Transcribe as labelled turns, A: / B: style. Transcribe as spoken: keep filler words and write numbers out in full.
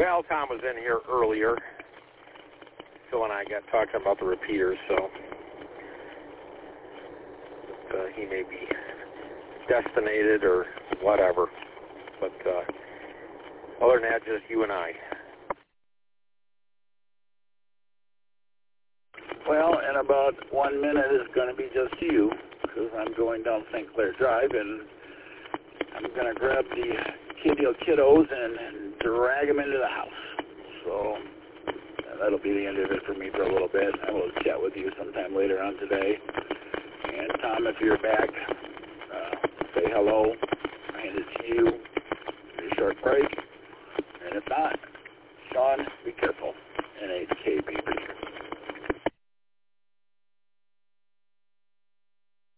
A: Well, Tom was in here earlier. Phil and I got talking about the repeaters, so uh, he may be destinated or whatever. But uh, other than that, just you and I.
B: Well, in about one minute it's going to be just you, because I'm going down Saint Clair Drive, and I'm going to grab the kiddo kiddos and, and drag them into the house. So uh, that'll be the end of it for me for a little bit. I will chat with you sometime later on today. And Tom, if you're back, uh, say hello. I hand it to you. Take a short break. And if not, Sean, be careful. N H K B.